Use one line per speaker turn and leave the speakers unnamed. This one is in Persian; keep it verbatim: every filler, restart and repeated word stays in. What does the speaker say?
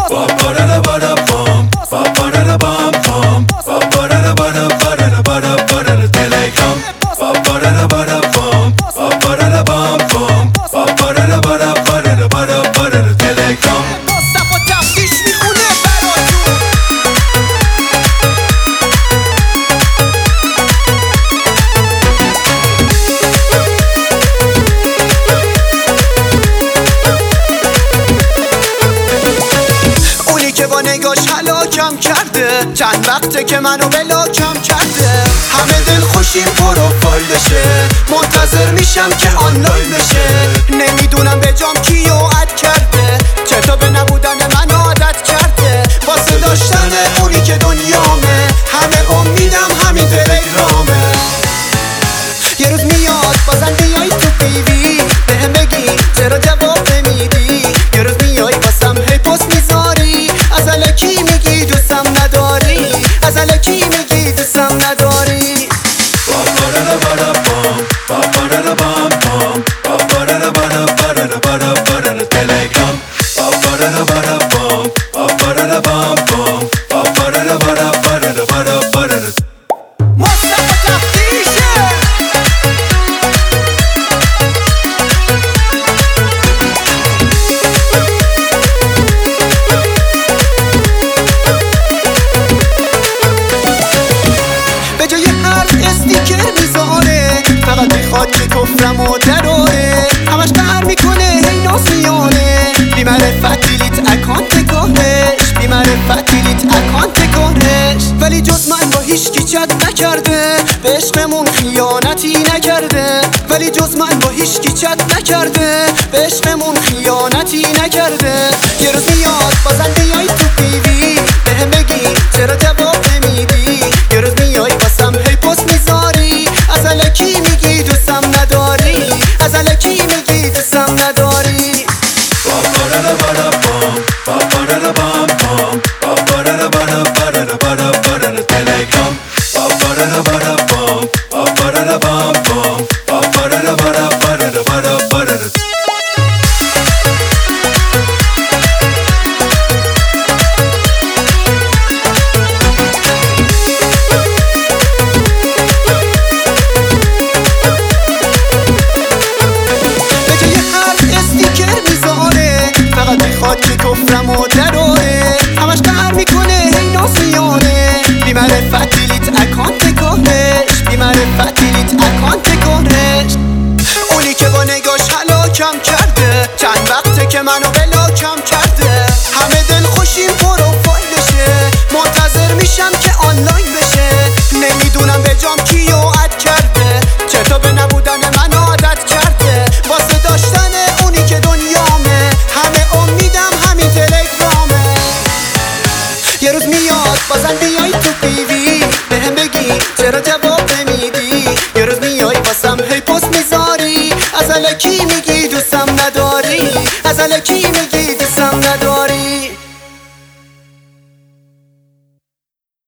نگاش هلاکم کرده، چند وقته که منو بلاکم کرده. همه دل خوشیم پروفایلشه، منتظر میشم که آنلاین بشه. نمیدونم به جام کیو اد کرده، چطور به نبودن من عادت کرده. واسه داشتن اونی که دنیامه، همه امیدم همین تلگرامه. یه روز میاد بازم بیای تو پیوی، بهم بگی چرا جواب نمیدی. یه روز میای واسم هی پست میذاری، از الکی میگی دوستم نداری، از الکی میگی دوستم نداری. فقط میخواد که کفرم و دراره، همش قهر میکنه هی ناسیانه. بیمعرفت دیلیت اکانت کهنش، بیمعرفت دیلیت اکانت کهنش. ولی جز من با هیچکی چت نکرده، به عشقمون خیانتی نکرده. ولی جز من با هیچکی چت نکرده، به عشقمون خیانتی نکرده. یه روز میاد بازم بیای تو پیوی، بهم بگی چرا جواب نمیدی. یه روز میای واسم هی پست میذاری، از الکی میگی دوستم نداری، از الکی میگی دوستم نداری. که کفرم و دراره، همش قهر میکنه هی ناسیانه. بیمعرفت دیلیت اکانت کهنش، بیمعرفت دیلیت اکانت کهنش. اونی که با نگاش هلاکم کرده، چند وقته که منو بلاکم کرده. همه دل خوشیم پروفایلشه، منتظر میشم که آنلاین بشه. نمیدونم به جام کیو اد کرده، چطور به نبودن من عادت کرده. واسه داشتن اونی که دنیامه، همه امیدم همین تلگرامه. یه روز میاد بازم بیای تو پیوی، بهم بگی چرا جواب نمیدی. یه روز میای واسم هی پست میذاری، از الکی میگی دوستم نداری، از الکی میگی دوستم نداری.